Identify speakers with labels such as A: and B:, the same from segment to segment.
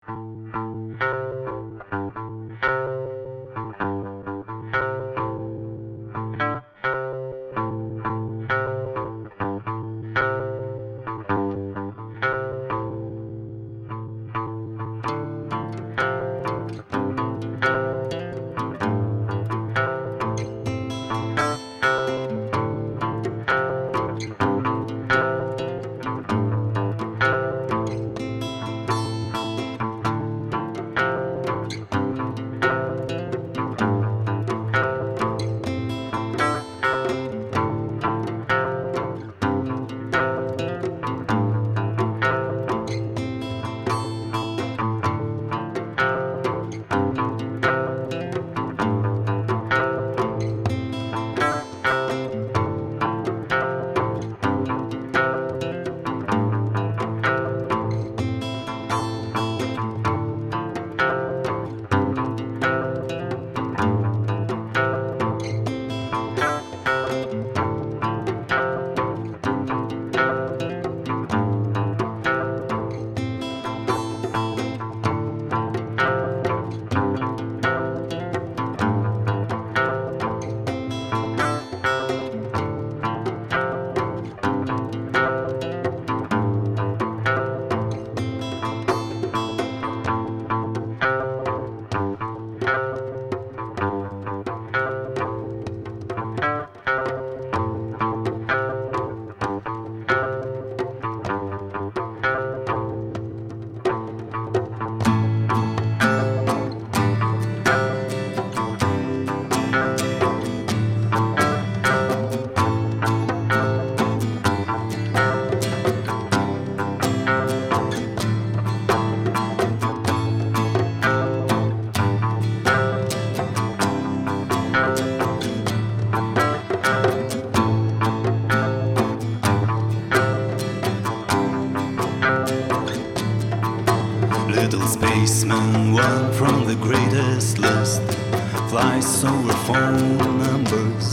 A: Little spaceman, one from the greatest list, flies over phone numbers.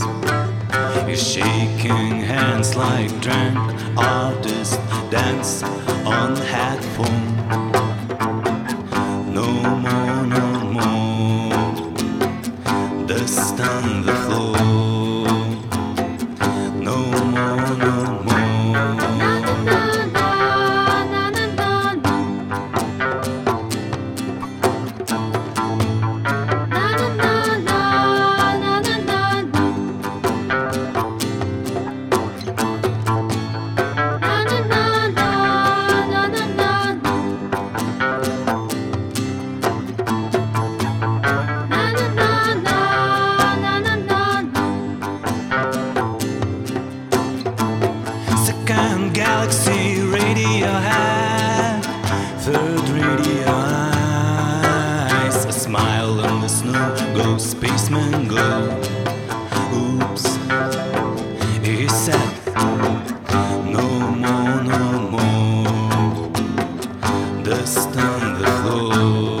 A: He's shaking hands like drunk artists dance on headphone. No more, no more, dust on the floor. No more, no more. Second galaxy Radiohead, third radio eyes, a smile in the snow, go spaceman go. Oops, he said, no more, no more, dust on the floor.